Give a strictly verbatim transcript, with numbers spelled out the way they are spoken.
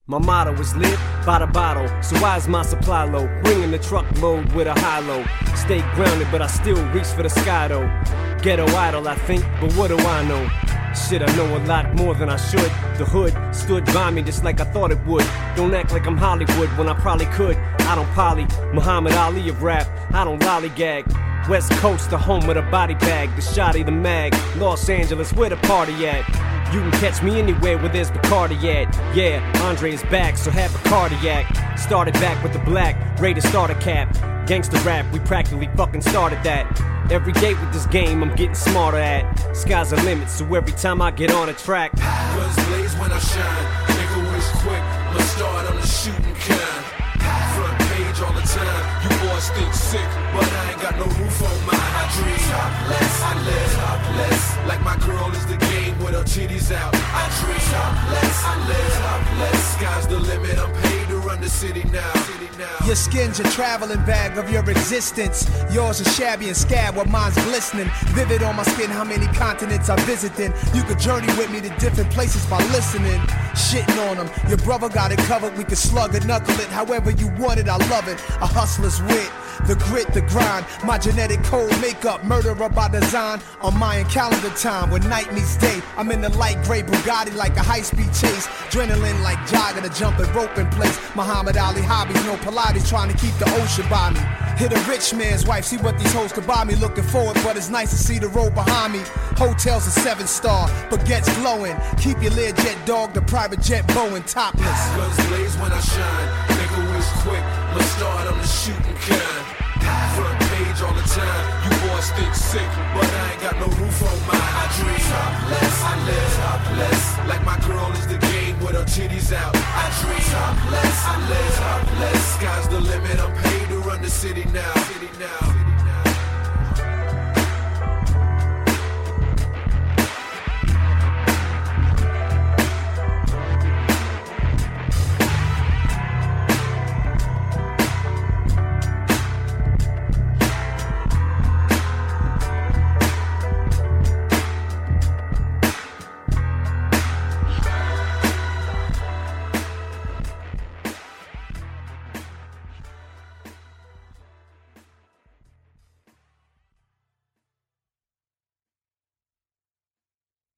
My motto is live by the bottle, so why is my supply low? Bringing the truckload with a high-low. Stay grounded, but I still reach for the sky though. Ghetto idol, I think, but what do I know? Shit, I know a lot more than I should. The hood stood by me just like I thought it would. Don't act like I'm Hollywood when I probably could. I don't poly, Muhammad Ali of rap, I don't lollygag. West Coast, the home of the body bag, the shotty, the mag. Los Angeles, where the party at? You can catch me anywhere where there's Bacardi at. Yeah, Andre is back, so have a cardiac. Started back with the black, ready to start a cap. Gangsta rap, we practically fucking started that. Every day with this game, I'm getting smarter at. Sky's the limit, so every time I get on a track, guns blaze when I shine. Nigga wish quick, I'ma start on the shooting kind. Front page all the time. You boys think sick, but I ain't got no roof on mine. I dream topless, I live topless. Like my girl is the game with her titties out. I dream topless, I live topless. Sky's the limit, I'm paid to run the city now. City now. Your skin's your traveling bag of your existence. Yours is shabby and scab while mine's glistening. Vivid on my skin, how many continents I visited. You could journey with me to different places by listening. Shitting on them, your brother got it covered. We could slug it, knuckle it, however you want it, I love it. A hustler's wit, the grit, the grind. My genetic code makeup, murderer by design. On Mayan calendar time, when night meets day, I'm in the light gray Bugatti like a high-speed chase. Adrenaline like jogging, a jumping rope in place. Muhammad Ali hobbies, no Pilates, trying to keep the ocean by me. Hit a rich man's wife, see what these hoes could buy me. Looking forward, but it's nice to see the road behind me. Hotels a seven star, baguettes glowing. Keep your Learjet dog, the private jet Boeing topless. Guns blaze when I shine. Nigga wish quick, I'ma start on the shooting kind. Front page all the time. You boys think sick, but I ain't got no roof on mine. I dream topless, I live topless. Like my girl is the game with her titties out. I dream topless, I live topless. Sky's the limit, I'm paid to run the city now. City now.